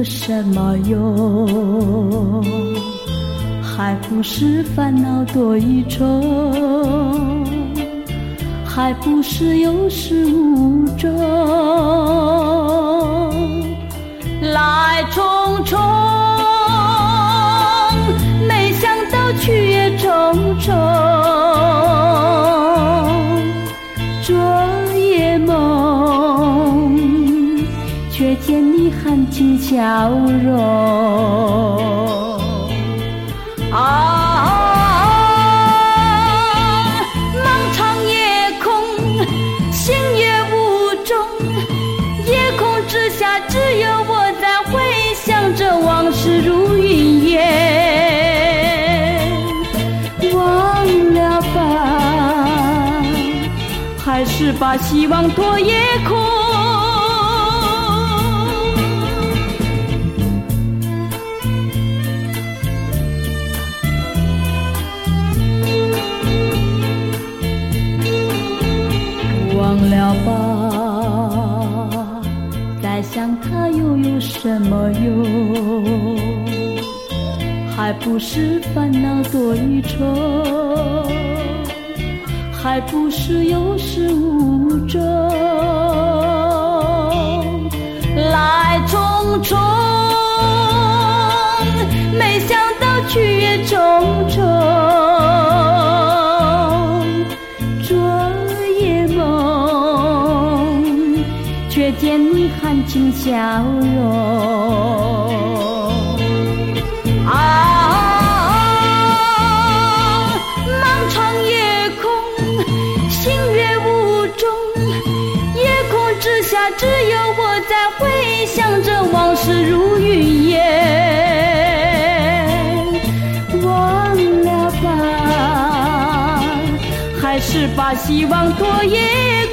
什么用？还不是烦恼多一重，还不是有始无终，来匆匆，没想到去也匆匆，昨夜梦，却见你含情笑容。漫长夜空，星月无踪，夜空之下只有我在回想着往事如云烟。忘了吧，还是把希望托夜空。忘了吧，再想它又有什么用？还不是烦恼多一重，还不是有始无终，来匆匆，没想到去也匆匆，却见你含情笑容。漫长夜空，星月无踪，夜空之下只有我在回想着往事如云烟。忘了吧，还是把希望托夜